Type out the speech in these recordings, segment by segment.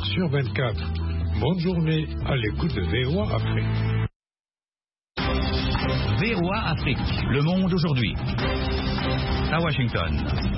24h/24. Bonne journée à l'écoute de VOA Afrique. VOA Afrique, le monde aujourd'hui. À Washington.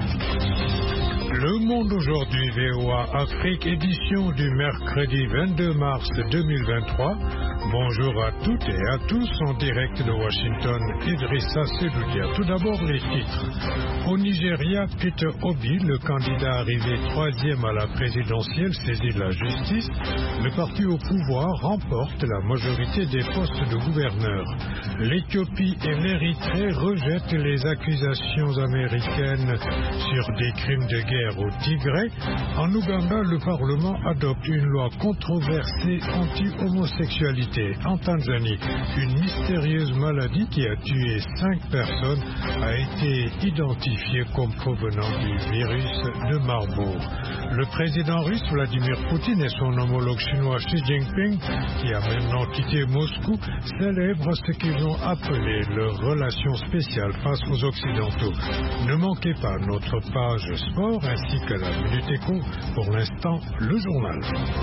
Le monde aujourd'hui, VOA Afrique, édition du mercredi 22 mars 2023. Bonjour à toutes et à tous en direct de Washington, Idrissa Seloudia. Tout d'abord les titres. Au Nigeria, Peter Obi, le candidat arrivé 3e à la présidentielle, saisit la justice. Le parti au pouvoir remporte la majorité des postes de gouverneur. L'Éthiopie et l'Érythrée rejettent les accusations américaines sur des crimes de guerre au Tigré. En Ouganda, le Parlement adopte une loi controversée anti-homosexualité. En Tanzanie, une mystérieuse maladie qui a tué 5 personnes a été identifiée comme provenant du virus de Marburg. Le président russe Vladimir Poutine et son homologue chinois Xi Jinping, qui a maintenant quitté Moscou, célèbrent ce qu'ils ont appelé leur relation spéciale face aux Occidentaux. Ne manquez pas notre page sport ainsi que la Minute Éco. Pour l'instant, le journal.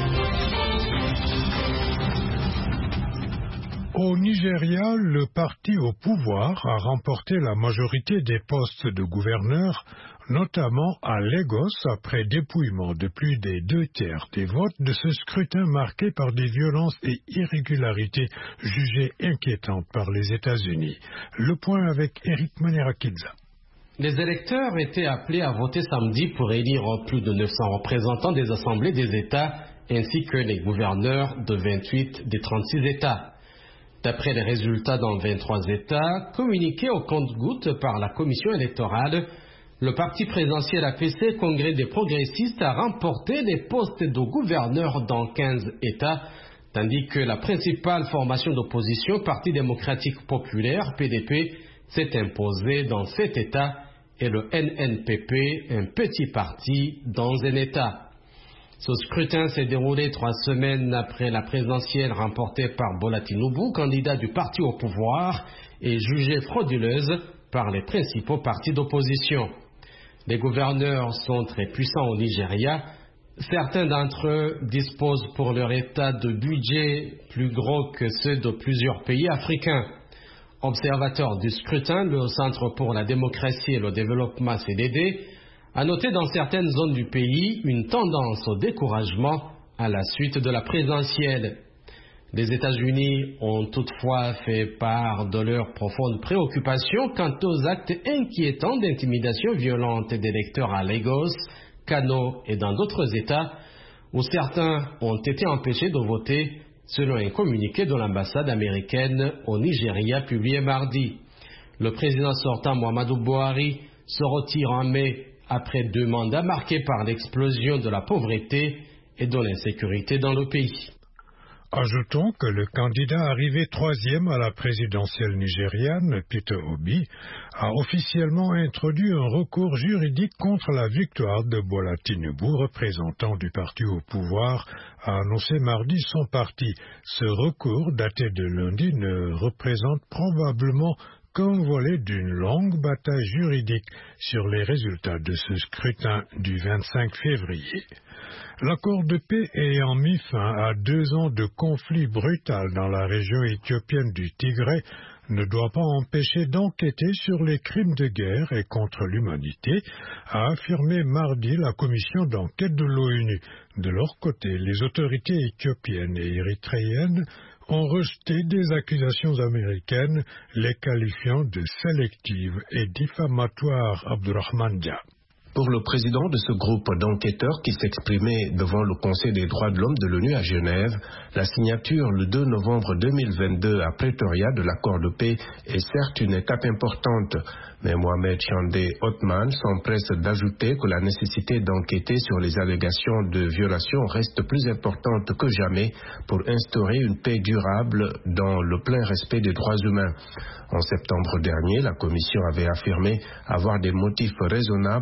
Au Nigeria, le parti au pouvoir a remporté la majorité des postes de gouverneur, notamment à Lagos, après dépouillement de plus des 2/3 des votes de ce scrutin marqué par des violences et irrégularités jugées inquiétantes par les États-Unis. Le point avec Eric Manerakidza. Les électeurs étaient appelés à voter samedi pour élire plus de 900 représentants des assemblées des États ainsi que les gouverneurs de 28 des 36 États. D'après les résultats dans 23 États, communiqués au compte-gouttes par la commission électorale, le parti présidentiel APC, Congrès des progressistes, a remporté les postes de gouverneur dans 15 États, tandis que la principale formation d'opposition, Parti démocratique populaire, PDP, s'est imposée dans 7 États et le NNPP, un petit parti, dans un État. Ce scrutin s'est déroulé 3 semaines après la présidentielle remportée par Bola Tinubu, candidat du parti au pouvoir, et jugée frauduleuse par les principaux partis d'opposition. Les gouverneurs sont très puissants au Nigeria. Certains d'entre eux disposent pour leur État de budgets plus gros que ceux de plusieurs pays africains. Observateur du scrutin, le Centre pour la démocratie et le développement CDD a noté dans certaines zones du pays une tendance au découragement à la suite de la présidentielle. Les États-Unis ont toutefois fait part de leur profonde préoccupation quant aux actes inquiétants d'intimidation violente d'électeurs à Lagos, Kano et dans d'autres États où certains ont été empêchés de voter, selon un communiqué de l'ambassade américaine au Nigeria publié mardi. Le président sortant Muhammadu Buhari se retire en mai après 2 mandats marqués par l'explosion de la pauvreté et de l'insécurité dans le pays. Ajoutons que le candidat arrivé 3e à la présidentielle nigériane, Peter Obi, a officiellement introduit un recours juridique contre la victoire de Bola Tinubu, représentant du parti au pouvoir, a annoncé mardi son parti. Ce recours, daté de lundi, ne représente probablement qu'un volet d'une longue bataille juridique sur les résultats de ce scrutin du 25 février. L'accord de paix ayant mis fin à 2 ans de conflit brutal dans la région éthiopienne du Tigré ne doit pas empêcher d'enquêter sur les crimes de guerre et contre l'humanité, a affirmé mardi la commission d'enquête de l'ONU. De leur côté, les autorités éthiopiennes et érythréennes ont rejeté des accusations américaines, les qualifiant de sélectives et diffamatoires. Abdurrahman Dia. Pour le président de ce groupe d'enquêteurs qui s'exprimait devant le Conseil des droits de l'homme de l'ONU à Genève, la signature le 2 novembre 2022 à Pretoria de l'accord de paix est certes une étape importante, mais Mohamed Chandé Othman s'empresse d'ajouter que la nécessité d'enquêter sur les allégations de violation reste plus importante que jamais pour instaurer une paix durable dans le plein respect des droits humains. En septembre dernier, la Commission avait affirmé avoir des motifs raisonnables de croire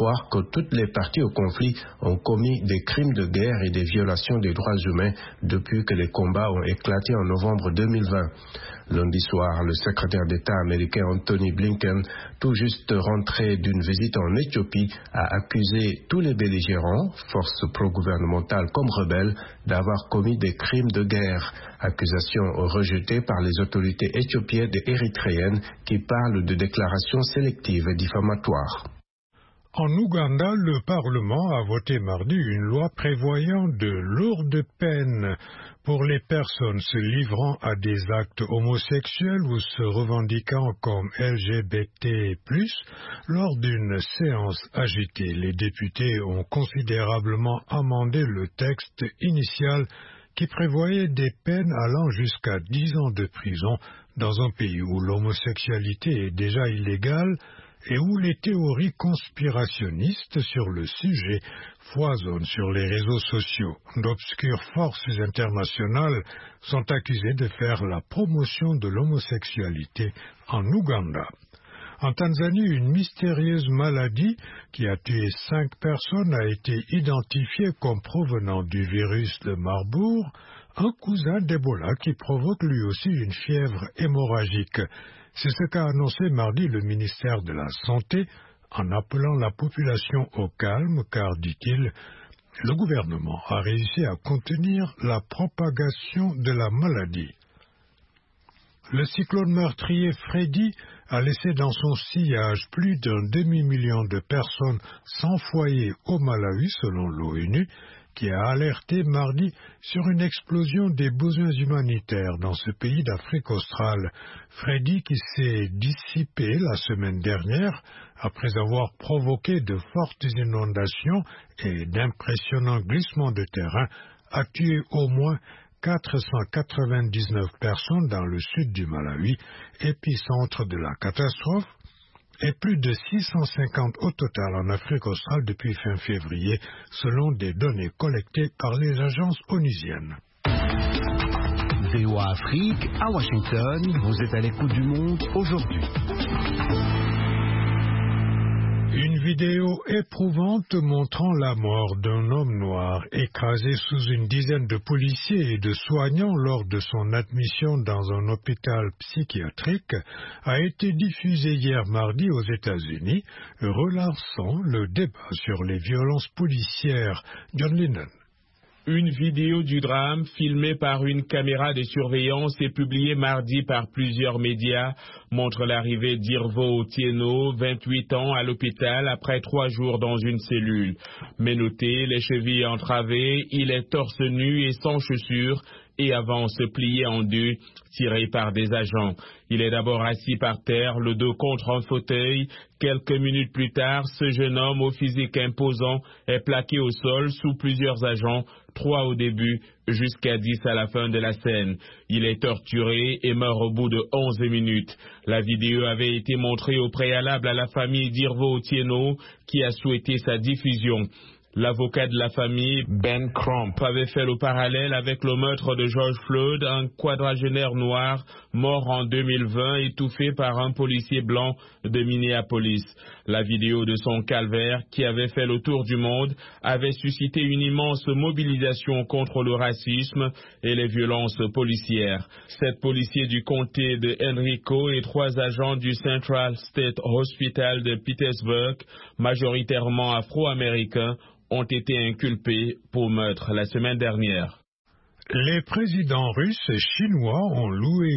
croire que toutes les parties au conflit ont commis des crimes de guerre et des violations des droits humains depuis que les combats ont éclaté en novembre 2020. Lundi soir, le secrétaire d'État américain Anthony Blinken, tout juste rentré d'une visite en Éthiopie, a accusé tous les belligérants, forces pro-gouvernementales comme rebelles, d'avoir commis des crimes de guerre. Accusation rejetée par les autorités éthiopiennes et érythréennes qui parlent de déclarations sélectives et diffamatoires. En Ouganda, le Parlement a voté mardi une loi prévoyant de lourdes peines pour les personnes se livrant à des actes homosexuels ou se revendiquant comme LGBT+, lors d'une séance agitée. Les députés ont considérablement amendé le texte initial qui prévoyait des peines allant jusqu'à 10 ans de prison dans un pays où l'homosexualité est déjà illégale et où les théories conspirationnistes sur le sujet foisonnent sur les réseaux sociaux. D'obscures forces internationales sont accusées de faire la promotion de l'homosexualité en Ouganda. En Tanzanie, une mystérieuse maladie qui a tué 5 personnes a été identifiée comme provenant du virus de Marburg, un cousin d'Ebola qui provoque lui aussi une fièvre hémorragique. C'est ce qu'a annoncé mardi le ministère de la Santé en appelant la population au calme car, dit-il, le gouvernement a réussi à contenir la propagation de la maladie. Le cyclone meurtrier Freddy a laissé dans son sillage plus d'un demi-million de personnes sans foyer au Malawi, selon l'ONU, qui a alerté mardi sur une explosion des besoins humanitaires dans ce pays d'Afrique australe. Freddy, qui s'est dissipé la semaine dernière après avoir provoqué de fortes inondations et d'impressionnants glissements de terrain, a tué au moins 499 personnes dans le sud du Malawi, épicentre de la catastrophe, et plus de 650 au total en Afrique australe depuis fin février, selon des données collectées par les agences onusiennes. VOA Afrique, à Washington, vous êtes à l'écoute du monde aujourd'hui. Une vidéo éprouvante montrant la mort d'un homme noir écrasé sous une dizaine de policiers et de soignants lors de son admission dans un hôpital psychiatrique a été diffusée hier mardi aux États-Unis, relançant le débat sur les violences policières. John Lennon. Une vidéo du drame filmée par une caméra de surveillance et publiée mardi par plusieurs médias montre l'arrivée d'Irvo Otieno, 28 ans, à l'hôpital après 3 jours dans une cellule. Menotté, les chevilles entravées, il est torse nu et sans chaussures et avance plié en deux, tiré par des agents. Il est d'abord assis par terre, le dos contre un fauteuil. Quelques minutes plus tard, ce jeune homme au physique imposant est plaqué au sol sous plusieurs agents, 3 au début, jusqu'à 10 à la fin de la scène. Il est torturé et meurt au bout de 11 minutes. La vidéo avait été montrée au préalable à la famille d'Irvo Otieno, qui a souhaité sa diffusion. L'avocat de la famille, Ben Crump, avait fait le parallèle avec le meurtre de George Floyd, un quadragénaire noir mort en 2020, étouffé par un policier blanc de Minneapolis. La vidéo de son calvaire, qui avait fait le tour du monde, avait suscité une immense mobilisation contre le racisme et les violences policières. 7 policiers du comté de Henrico et 3 agents du Central State Hospital de Pittsburgh, majoritairement afro-américains, ont été inculpés pour meurtre la semaine dernière. Les présidents russes et chinois ont loué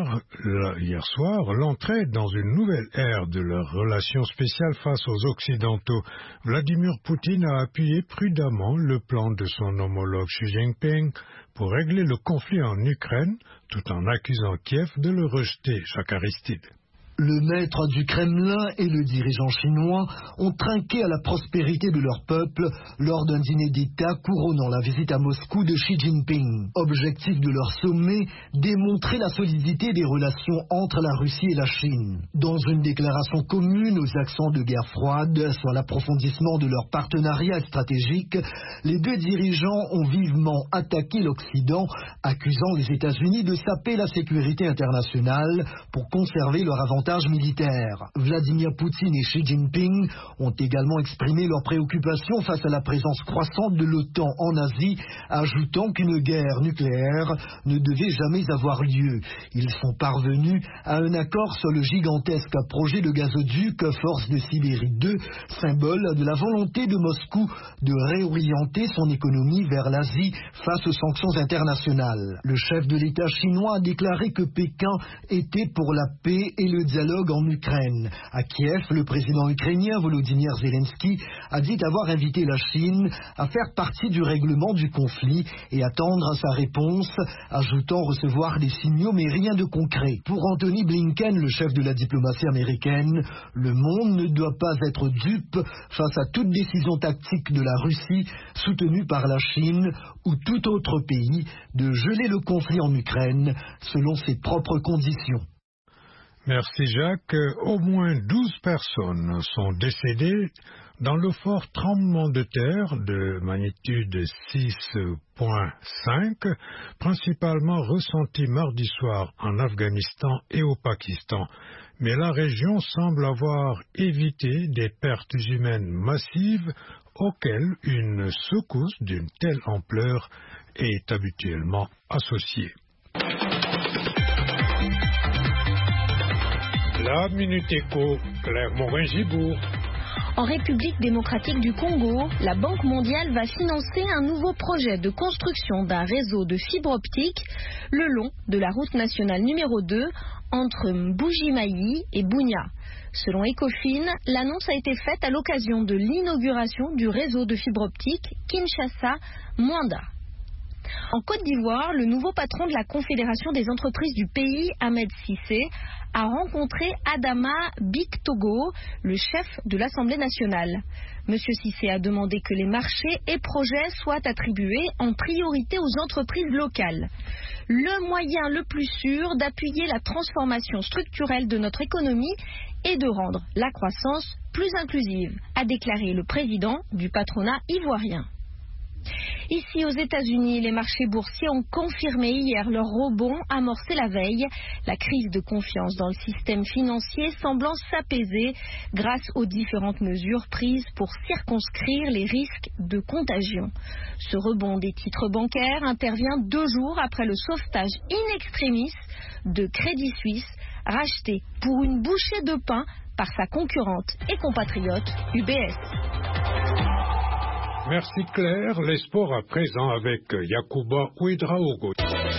hier soir l'entrée dans une nouvelle ère de leurs relations spéciales face aux Occidentaux. Vladimir Poutine a appuyé prudemment le plan de son homologue Xi Jinping pour régler le conflit en Ukraine, tout en accusant Kiev de le rejeter. Jacques Aristide. Le maître du Kremlin et le dirigeant chinois ont trinqué à la prospérité de leur peuple lors d'un dîner d'État couronnant la visite à Moscou de Xi Jinping. Objectif de leur sommet, démontrer la solidité des relations entre la Russie et la Chine. Dans une déclaration commune aux accents de guerre froide sur l'approfondissement de leur partenariat stratégique, les deux dirigeants ont vivement attaqué l'Occident, accusant les États-Unis de saper la sécurité internationale pour conserver leur avantage avantages militaires. Vladimir Poutine et Xi Jinping ont également exprimé leur préoccupation face à la présence croissante de l'OTAN en Asie, ajoutant qu'une guerre nucléaire ne devait jamais avoir lieu. Ils sont parvenus à un accord sur le gigantesque projet de gazoduc Force de Sibérie 2, symbole de la volonté de Moscou de réorienter son économie vers l'Asie face aux sanctions internationales. Le chef de l'État chinois a déclaré que Pékin était pour la paix et le dialogue en Ukraine. À Kiev, le président ukrainien Volodymyr Zelensky a dit avoir invité la Chine à faire partie du règlement du conflit et attendre sa réponse, ajoutant recevoir des signaux mais rien de concret. Pour Anthony Blinken, le chef de la diplomatie américaine, le monde ne doit pas être dupe face à toute décision tactique de la Russie, soutenue par la Chine ou tout autre pays, de geler le conflit en Ukraine selon ses propres conditions. Merci Jacques. Au moins 12 personnes sont décédées dans le fort tremblement de terre de magnitude 6.5, principalement ressenti mardi soir en Afghanistan et au Pakistan. Mais la région semble avoir évité des pertes humaines massives auxquelles une secousse d'une telle ampleur est habituellement associée. La Minute Éco, Claire Morin-Gibourg. En République démocratique du Congo, la Banque mondiale va financer un nouveau projet de construction d'un réseau de fibre optique le long de la route nationale numéro 2 entre Mbuji-Mayi et Bunia. Selon Ecofin, l'annonce a été faite à l'occasion de l'inauguration du réseau de fibre optique Kinshasa-Mwanda. En Côte d'Ivoire, le nouveau patron de la Confédération des entreprises du pays, Ahmed Cissé, a rencontré Adama Bictogo, le chef de l'Assemblée nationale. Monsieur Cissé a demandé que les marchés et projets soient attribués en priorité aux entreprises locales. Le moyen le plus sûr d'appuyer la transformation structurelle de notre économie et de rendre la croissance plus inclusive, a déclaré le président du patronat ivoirien. Ici aux États-Unis, les marchés boursiers ont confirmé hier leur rebond amorcé la veille, la crise de confiance dans le système financier semblant s'apaiser grâce aux différentes mesures prises pour circonscrire les risques de contagion. Ce rebond des titres bancaires intervient 2 jours après le sauvetage in extremis de Crédit Suisse, racheté pour une bouchée de pain par sa concurrente et compatriote UBS. Merci Claire. Les sports à présent avec Yacouba Ouedraogo.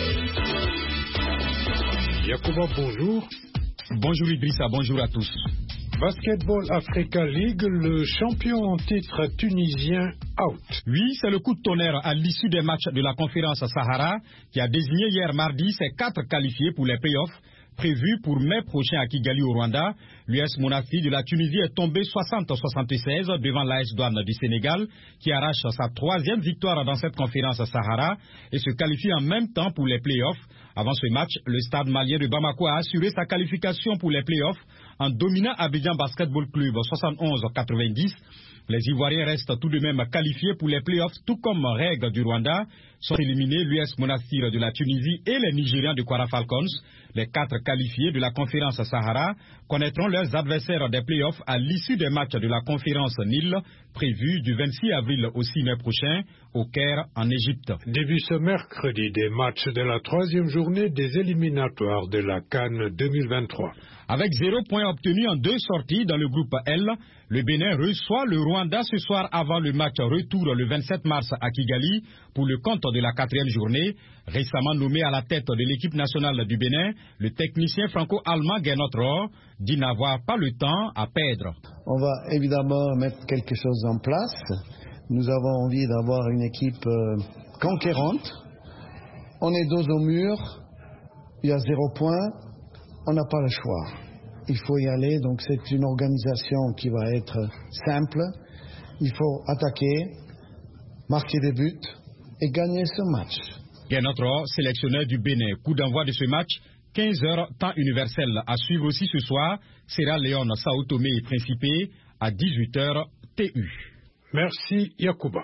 Yacouba, bonjour. Bonjour Idrissa, bonjour à tous. Basketball Africa League, le champion en titre tunisien out. Oui, c'est le coup de tonnerre à l'issue des matchs de la conférence Sahara qui a désigné hier mardi ses 4 qualifiés pour les playoffs prévu pour mai prochain à Kigali au Rwanda. L'US Monastir de la Tunisie est tombé 60-76 devant l'AS Douane du Sénégal qui arrache sa 3e victoire dans cette conférence Sahara et se qualifie en même temps pour les playoffs. Avant ce match, le stade malien de Bamako a assuré sa qualification pour les playoffs en dominant Abidjan Basketball Club 71-90. Les Ivoiriens restent tout de même qualifiés pour les playoffs, tout comme Reg du Rwanda. Sont éliminés l'US Monastir de la Tunisie et les Nigérians de Kwara Falcons. Les 4 qualifiés de la conférence Sahara connaîtront leurs adversaires des playoffs à l'issue des matchs de la conférence Nil, prévus du 26 avril au 6 mai prochain au Caire, en Égypte. Début ce mercredi des matchs de la 3e journée des éliminatoires de la CAN 2023. Avec 0 point obtenu en 2 sorties dans le groupe L, le Bénin reçoit le Rwanda ce soir avant le match retour le 27 mars à Kigali pour le compte de la 4e journée. Récemment nommé à la tête de l'équipe nationale du Bénin, le technicien franco-allemand Gernot Rohr dit n'avoir pas le temps à perdre. On va évidemment mettre quelque chose en place. Nous avons envie d'avoir une équipe conquérante. On est dos au mur, il y a 0 point, on n'a pas le choix. Il faut y aller, donc c'est une organisation qui va être simple. Il faut attaquer, marquer des buts et gagner ce match. Gernot Rohr, sélectionneur du Bénin. Coup d'envoi de ce match, 15h, temps universel. À suivre aussi ce soir, Sierra Leone, Sao Tomé et Principe à 18h TU. Merci Yacouba.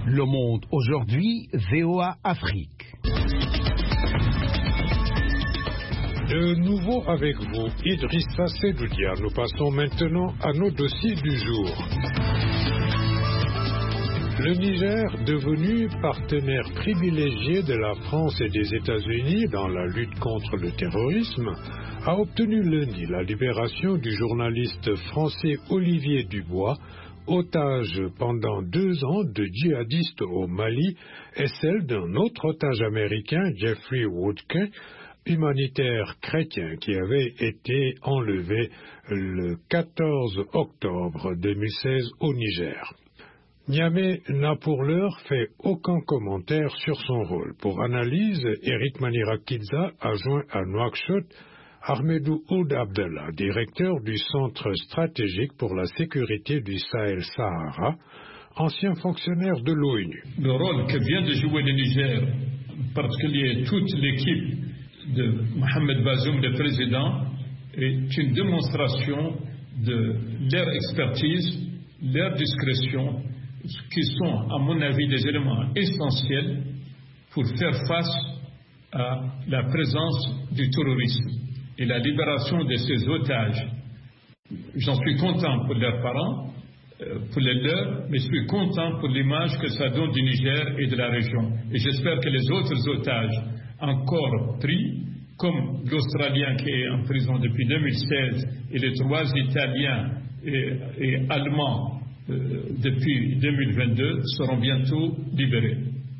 Le Monde aujourd'hui, VOA Afrique. De nouveau avec vous, Idrissa Sedoudia. Nous passons maintenant à nos dossiers du jour. Le Niger, devenu partenaire privilégié de la France et des États-Unis dans la lutte contre le terrorisme, a obtenu lundi la libération du journaliste français Olivier Dubois, otage pendant 2 ans de djihadistes au Mali, et celle d'un autre otage américain, Jeffrey Woodkin, humanitaire chrétien qui avait été enlevé le 14 octobre 2016 au Niger. Niamey n'a pour l'heure fait aucun commentaire sur son rôle. Pour analyse, Eric Manirakidza a joint à Nouakchott Ahmedou Ould Abdallah, directeur du Centre stratégique pour la sécurité du Sahel-Sahara, ancien fonctionnaire de l'ONU. Le rôle que vient de jouer le Niger, en particulier toute l'équipe de Mohamed Bazoum, le président, est une démonstration de leur expertise, leur discrétion, qui sont, à mon avis, des éléments essentiels pour faire face à la présence du terrorisme et la libération de ces otages. J'en suis content pour leurs parents, pour les leurs, mais je suis content pour l'image que ça donne du Niger et de la région. Et j'espère que les autres otages encore pris, comme l'Australien qui est en prison depuis 2016 et les 3 Italiens et Allemands depuis 2022, seront bientôt libérés.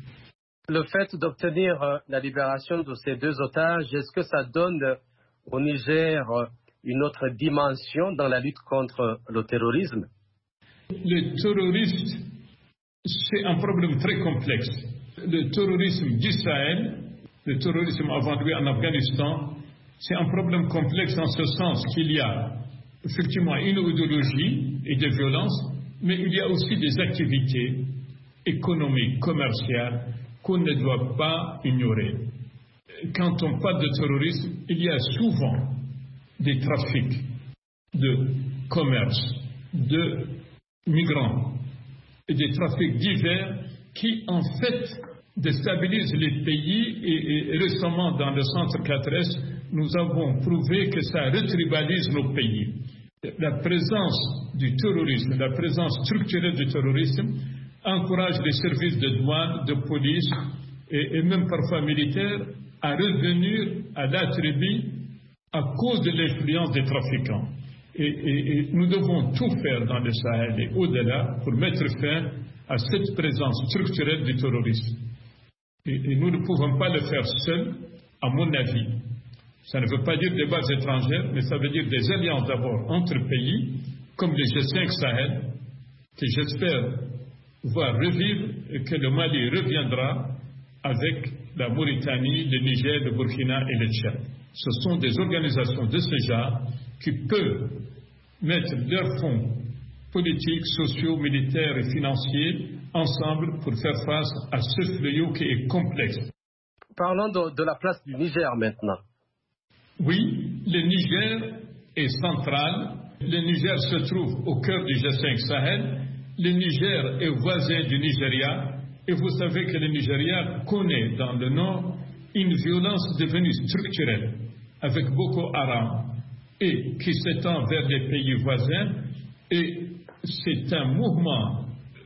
Le fait d'obtenir la libération de ces 2 otages, est-ce que ça donne au Niger une autre dimension dans la lutte contre le terrorisme? Le terrorisme, c'est un problème très complexe. Le terrorisme du Sahel, le terrorisme avant lui en Afghanistan, c'est un problème complexe en ce sens qu'il y a effectivement une idéologie et des violences, mais il y a aussi des activités économiques, commerciales qu'on ne doit pas ignorer. Quand on parle de terrorisme, il y a souvent des trafics de commerce, de migrants et des trafics divers qui en fait déstabilisent les pays et récemment dans le centre 4S, nous avons prouvé que ça retribalise nos pays. La présence du terrorisme, la présence structurelle du terrorisme encourage les services de douane, de police et même parfois militaires à revenir à la tribu à cause de l'influence des trafiquants. Et nous devons tout faire dans le Sahel et au-delà pour mettre fin à cette présence structurelle du terrorisme. Et nous ne pouvons pas le faire seuls, à mon avis. Ça ne veut pas dire des bases étrangères, mais ça veut dire des alliances d'abord entre pays, comme les G5 Sahel, que j'espère voir revivre et que le Mali reviendra avec la Mauritanie, le Niger, le Burkina et le Tchad. Ce sont des organisations de ce genre qui peuvent mettre leurs fonds politiques, sociaux, militaires et financiers ensemble pour faire face à ce fléau qui est complexe. Parlons de la place du Niger maintenant. Oui, le Niger est central. Le Niger se trouve au cœur du G5 Sahel. Le Niger est voisin du Nigeria. Et vous savez que le Nigeria connaît dans le nord une violence devenue structurelle avec Boko Haram et qui s'étend vers les pays voisins. Et c'est un mouvement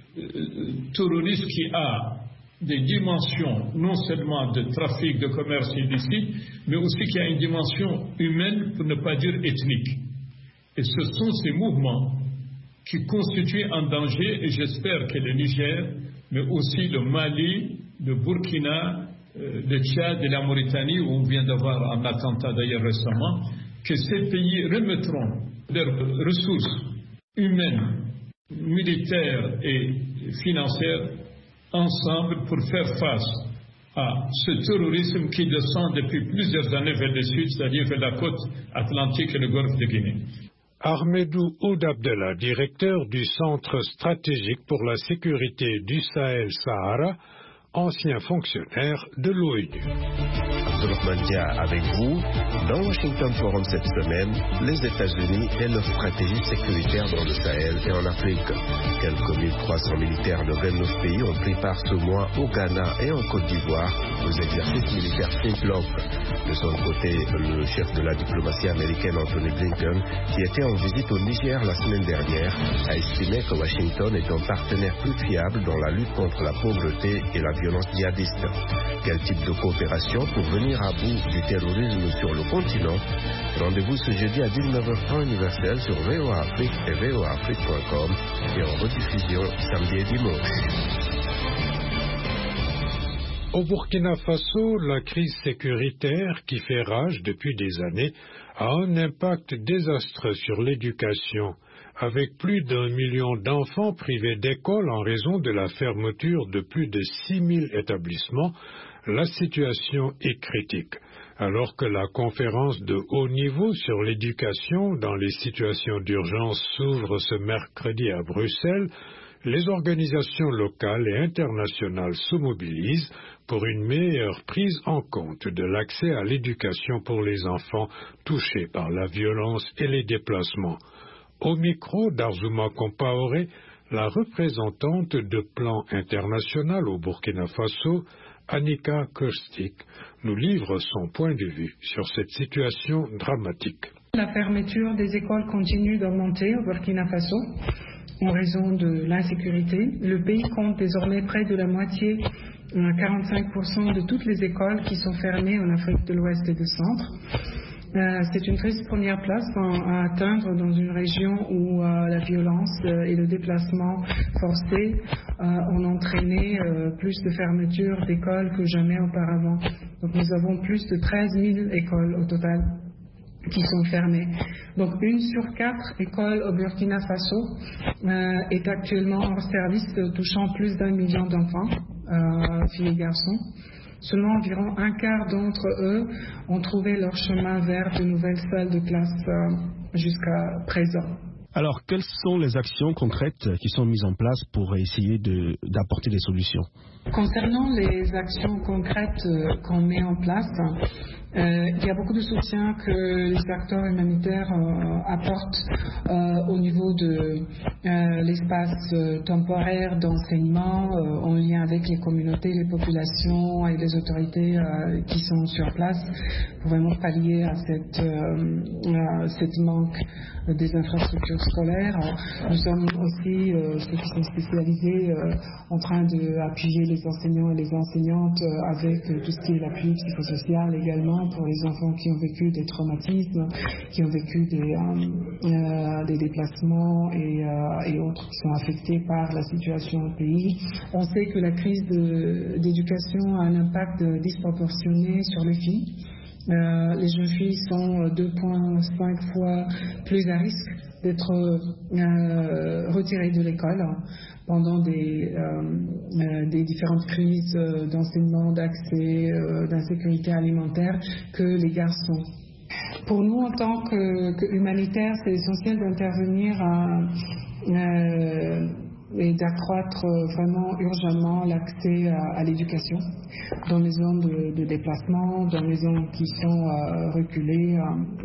terroriste qui a des dimensions non seulement de trafic, de commerce illicite, mais aussi qui a une dimension humaine, pour ne pas dire ethnique. Et ce sont ces mouvements qui constituent un danger, et j'espère que le Niger, mais aussi le Mali, le Burkina, le Tchad et la Mauritanie, où on vient d'avoir un attentat d'ailleurs récemment, que ces pays remettront leurs ressources humaines, militaires et financières ensemble pour faire face à ce terrorisme qui descend depuis plusieurs années vers le sud, c'est-à-dire vers la côte atlantique et le golfe de Guinée. Ahmedou Ould Abdallah, directeur du Centre stratégique pour la sécurité du Sahel-Sahara, ancien fonctionnaire de l'ONU. Mandia avec vous. Dans Washington Forum cette semaine, les États-Unis et leur stratégie sécuritaire dans le Sahel et en Afrique. Quelques 1300 militaires de 29 pays ont pris part ce mois au Ghana et en Côte d'Ivoire aux exercices militaires Flintlock. De son côté, le chef de la diplomatie américaine Anthony Blinken, qui était en visite au Niger la semaine dernière, a estimé que Washington est un partenaire plus fiable dans la lutte contre la pauvreté et la violence djihadiste. Quel type de coopération pour venir à bout du terrorisme sur le continent? Rendez-vous ce jeudi à 19h temps universel sur VOA Afrique et voaafrique.com et en rediffusion samedi et dimanche. Au Burkina Faso, la crise sécuritaire qui fait rage depuis des années a un impact désastreux sur l'éducation. Avec plus d'1 million d'enfants privés d'école en raison de la fermeture de plus de 6000 établissements, la situation est critique. Alors que la conférence de haut niveau sur l'éducation dans les situations d'urgence s'ouvre ce mercredi à Bruxelles, les organisations locales et internationales se mobilisent pour une meilleure prise en compte de l'accès à l'éducation pour les enfants touchés par la violence et les déplacements. Au micro d'Arzouma Compaoré, la représentante de Plan International au Burkina Faso, Annika Kostik, nous livre son point de vue sur cette situation dramatique. La fermeture des écoles continue d'augmenter au Burkina Faso en raison de l'insécurité. Le pays compte désormais près de la moitié, 45% de toutes les écoles qui sont fermées en Afrique de l'Ouest et du Centre. C'est une triste première place à atteindre dans une région où la violence et le déplacement forcé ont entraîné plus de fermetures d'écoles que jamais auparavant. Donc nous avons plus de 13 000 écoles au total qui sont fermées. Donc 1 sur 4 écoles au Burkina Faso est actuellement hors service, touchant plus d'1 million d'enfants, filles et garçons. Seulement environ un quart d'entre eux ont trouvé leur chemin vers de nouvelles salles de classe jusqu'à présent. Alors, quelles sont les actions concrètes qui sont mises en place pour essayer d'apporter des solutions? Concernant les actions concrètes qu'on met en place, il y a beaucoup de soutien que les acteurs humanitaires apportent au niveau de l'espace temporaire d'enseignement en lien avec les communautés, les populations et les autorités qui sont sur place pour vraiment pallier à cette manque des infrastructures scolaires. Nous sommes aussi, ceux qui sont spécialisés, en train d'appuyer les enseignants et les enseignantes avec tout ce qui est l'appui psychosocial également pour les enfants qui ont vécu des traumatismes, qui ont vécu des déplacements et autres qui sont affectés par la situation au pays. On sait que la crise d'éducation a un impact disproportionné sur les filles. Les jeunes filles sont 2,5 fois plus à risque d'être retirées de l'école pendant des différentes crises d'enseignement, d'accès, d'insécurité alimentaire que les garçons. Pour nous, en tant qu'humanitaires, c'est essentiel d'intervenir et d'accroître vraiment urgemment l'accès à l'éducation dans les zones de déplacement, dans les zones qui sont reculées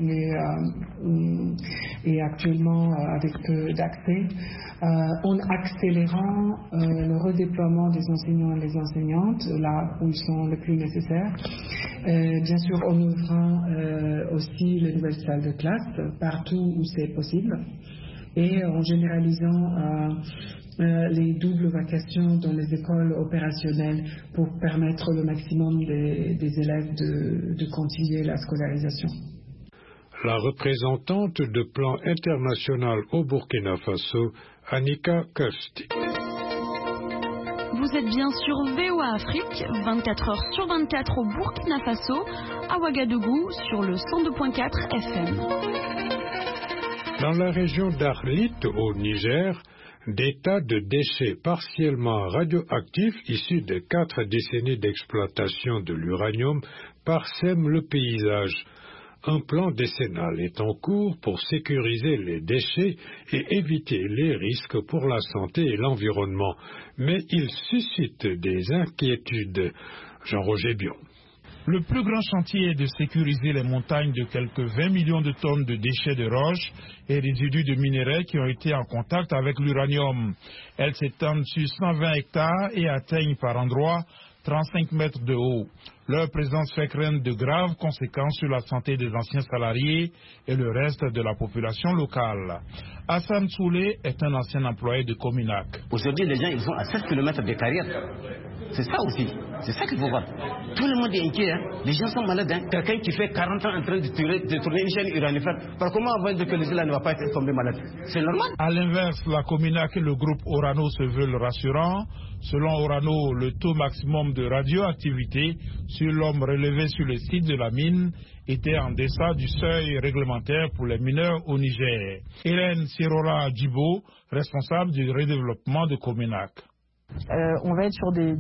et actuellement avec peu d'accès, en accélérant le redéploiement des enseignants et des enseignantes là où ils sont les plus nécessaires, bien sûr en ouvrant aussi les nouvelles salles de classe partout où c'est possible et en généralisant les doubles vacations dans les écoles opérationnelles pour permettre le maximum des élèves de continuer la scolarisation. La représentante de Plan International au Burkina Faso, Annika Kostik. Vous êtes bien sur VOA Afrique, 24 heures sur 24 au Burkina Faso, à Ouagadougou, sur le 102.4 FM. Dans la région d'Arlit, au Niger, des tas de déchets partiellement radioactifs issus de 4 décennies d'exploitation de l'uranium parsèment le paysage. Un plan décennal est en cours pour sécuriser les déchets et éviter les risques pour la santé et l'environnement, mais il suscite des inquiétudes. Jean-Roger Bion. Le plus grand chantier est de sécuriser les montagnes de quelques 20 millions de tonnes de déchets de roches et résidus de minerais qui ont été en contact avec l'uranium. Elles s'étendent sur 120 hectares et atteignent par endroits 35 mètres de haut. Leur présence fait craindre de graves conséquences sur la santé des anciens salariés et le reste de la population locale. Hassan Soulé est un ancien employé de Cominac. Aujourd'hui, les gens ils sont à 7 km de carrière. C'est ça aussi. C'est ça qu'il faut voir. Tout le monde est inquiet. Hein. Les gens sont malades. Hein. Quelqu'un qui fait 40 ans en train de tourner une chaîne uranifère, par comment on va dire que les gens ne vont pas être tombés malades? C'est normal. À l'inverse, la Cominac et le groupe Orano se veulent rassurants. Selon Orano, le taux maximum de radioactivité sur l'homme relevé sur le site de la mine était en deçà du seuil réglementaire pour les mineurs au Niger. Hélène Sirora Djibo, responsable du redéveloppement de Cominac. On va être sur des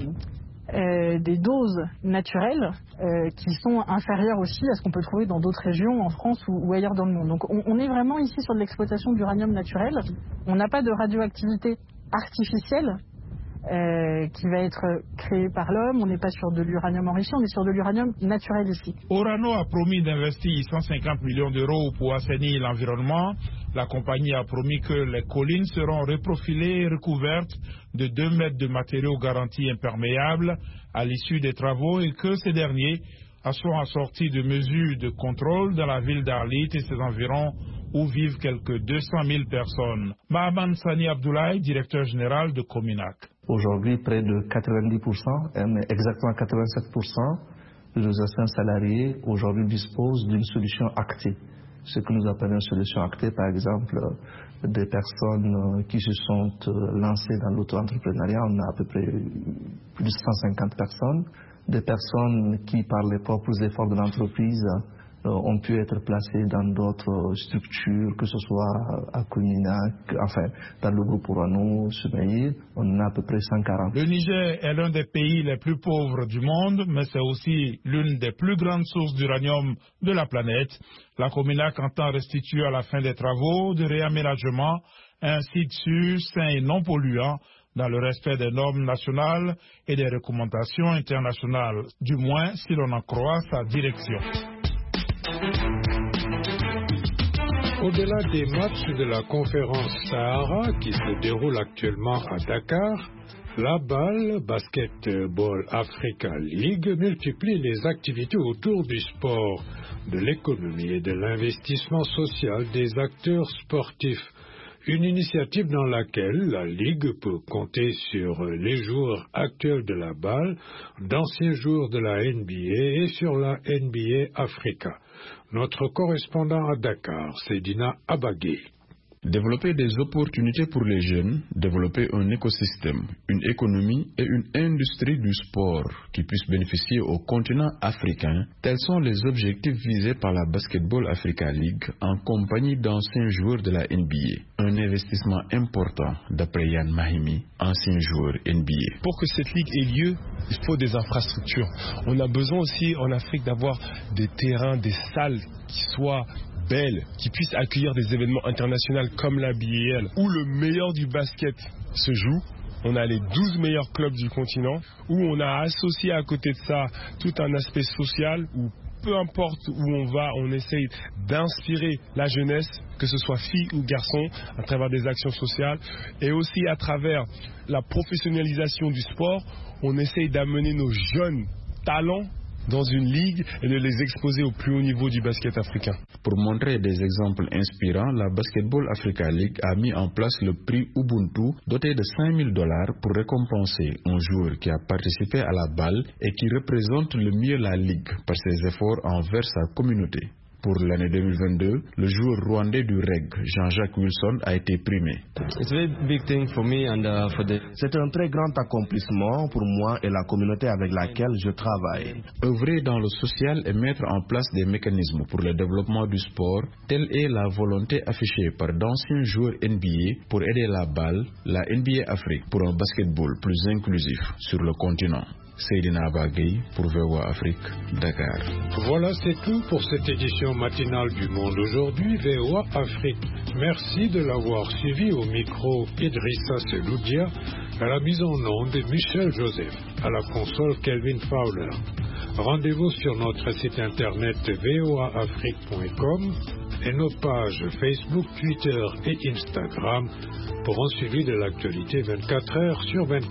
doses naturelles qui sont inférieures aussi à ce qu'on peut trouver dans d'autres régions en France ou ailleurs dans le monde. Donc on est vraiment ici sur de l'exploitation d'uranium naturel. On n'a pas de radioactivité artificielle qui va être créée par l'homme. On n'est pas sur de l'uranium enrichi, on est sur de l'uranium naturel ici. Orano a promis d'investir 150 millions d'euros pour assainir l'environnement. La compagnie a promis que les collines seront reprofilées et recouvertes de 2 mètres de matériaux garantis imperméables à l'issue des travaux et que ces derniers seront assortis de mesures de contrôle dans la ville d'Arlit et ses environs où vivent quelques 200 000 personnes. Mahaman Sani Abdoulaye, directeur général de Cominac. Aujourd'hui, près de 90%, exactement 87% de nos anciens salariés aujourd'hui disposent d'une solution actée. Ce que nous appelons une solution actée, par exemple, des personnes qui se sont lancées dans l'auto-entrepreneuriat, on a à peu près plus de 150 personnes. Des personnes qui, par les propres efforts de l'entreprise, ont pu être placées dans d'autres structures, que ce soit à Cominac, enfin, dans le groupe Orano, Sumaïr, on en a à peu près 140. Le Niger est l'un des pays les plus pauvres du monde, mais c'est aussi l'une des plus grandes sources d'uranium de la planète. La Cominac entend restituer à la fin des travaux de réaménagement un site sûr, sain et non polluant, dans le respect des normes nationales et des recommandations internationales, du moins si l'on en croit sa direction. Au-delà des matchs de la conférence Sahara qui se déroule actuellement à Dakar, la BAL, Basketball Africa League, multiplie les activités autour du sport, de l'économie et de l'investissement social des acteurs sportifs. Une initiative dans laquelle la Ligue peut compter sur les joueurs actuels de la BAL, d'anciens joueurs de la NBA et sur la NBA Africa. Notre correspondant à Dakar, Seydina Abagé. Développer des opportunités pour les jeunes, développer un écosystème, une économie et une industrie du sport qui puissent bénéficier au continent africain, tels sont les objectifs visés par la Basketball Africa League en compagnie d'anciens joueurs de la NBA. Un investissement important d'après Yann Mahimi, ancien joueur NBA. Pour que cette ligue ait lieu, il faut des infrastructures. On a besoin aussi en Afrique d'avoir des terrains, des salles qui soient belles, qui puissent accueillir des événements internationaux comme la BAL, où le meilleur du basket se joue. On a les 12 meilleurs clubs du continent, où on a associé à côté de ça tout un aspect social, où peu importe où on va, on essaye d'inspirer la jeunesse, que ce soit filles ou garçons, à travers des actions sociales, et aussi à travers la professionnalisation du sport, on essaye d'amener nos jeunes talents dans une ligue et de les exposer au plus haut niveau du basket africain. Pour montrer des exemples inspirants, la Basketball Africa League a mis en place le prix Ubuntu doté de $5,000 pour récompenser un joueur qui a participé à la BAL et qui représente le mieux la ligue par ses efforts envers sa communauté. Pour l'année 2022, le joueur rwandais du REG, Jean-Jacques Wilson, a été primé. C'est un très grand accomplissement pour moi et la communauté avec laquelle je travaille. Œuvrer dans le social et mettre en place des mécanismes pour le développement du sport, telle est la volonté affichée par d'anciens joueurs NBA pour aider la BAL, la NBA Afrique, pour un basketball plus inclusif sur le continent. Seydina Abagé pour VOA Afrique, Dakar. Voilà, c'est tout pour cette édition matinale du Monde aujourd'hui, VOA Afrique. Merci de l'avoir suivi. Au micro, Idrissa Seloudia, à la mise en onde Michel Joseph, à la console Kelvin Fowler. Rendez-vous sur notre site internet voaafrique.com et nos pages Facebook, Twitter et Instagram pour un suivi de l'actualité 24 heures sur 24.